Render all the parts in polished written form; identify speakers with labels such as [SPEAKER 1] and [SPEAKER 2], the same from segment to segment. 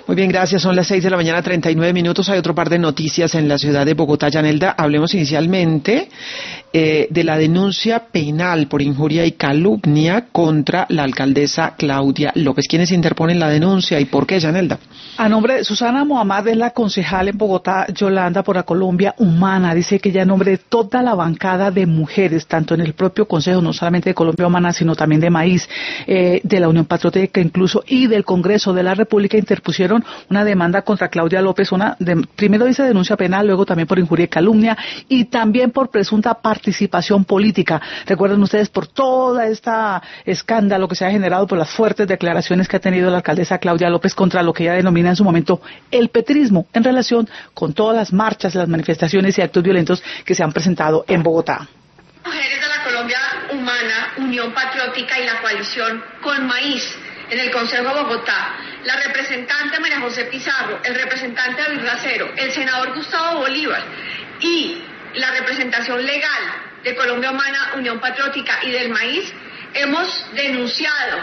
[SPEAKER 1] Muy bien, gracias. Son las 6:39 a.m. Hay otro par de noticias en la ciudad de Bogotá. Yanelda, hablemos inicialmente de la denuncia penal por injuria y calumnia contra la alcaldesa Claudia López. ¿Quiénes interponen la denuncia y por qué, Yanelda?
[SPEAKER 2] A nombre de Susana Mohamed, es la concejal en Bogotá, Yolanda, por la Colombia Humana. Dice que ella en nombre de toda la bancada de mujeres, tanto en el propio consejo, no solamente de Colombia Humana, sino también de Maíz, de la Unión Patriótica incluso, y del Congreso de la República, interpusieron una demanda contra Claudia López, primero dice denuncia penal, luego también por injuria y calumnia, y también por presunta participación política. Recuerden ustedes por toda esta escándalo que se ha generado por las fuertes declaraciones que ha tenido la alcaldesa Claudia López contra lo que ella denomina en su momento el petrismo, en relación con todas las marchas, las manifestaciones y actos violentos que se han presentado en Bogotá.
[SPEAKER 3] Mujeres de la Colombia Humana, Unión Patriótica y la coalición Con Maíz en el Consejo de Bogotá, la representante María José Pizarro, el representante David Racero, el senador Gustavo Bolívar y la representación legal de Colombia Humana, Unión Patriótica y del Maíz, hemos denunciado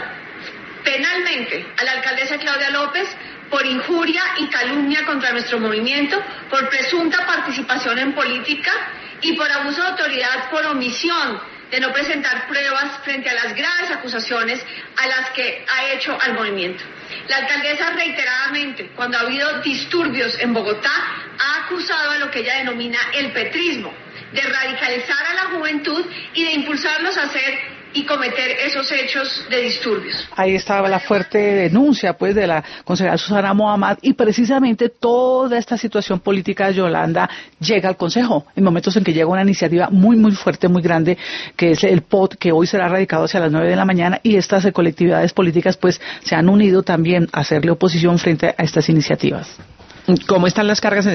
[SPEAKER 3] penalmente a la alcaldesa Claudia López por injuria y calumnia contra nuestro movimiento, por presunta participación en política y por abuso de autoridad por omisión de no presentar pruebas frente a las graves acusaciones a las que ha hecho al movimiento. La alcaldesa reiteradamente, cuando ha habido disturbios en Bogotá, ha acusado a lo que ella denomina el petrismo, de radicalizar a la juventud y de impulsarlos a hacer y cometer esos hechos de disturbios.
[SPEAKER 2] Ahí estaba la fuerte denuncia pues de la concejal Susana Mohamed, y precisamente toda esta situación política de Yolanda llega al Consejo en momentos en que llega una iniciativa muy fuerte, muy grande, que es el POT, que hoy será radicado hacia las 9 de la mañana, y estas colectividades políticas pues se han unido también a hacerle oposición frente a estas iniciativas.
[SPEAKER 1] ¿Cómo están las cargas en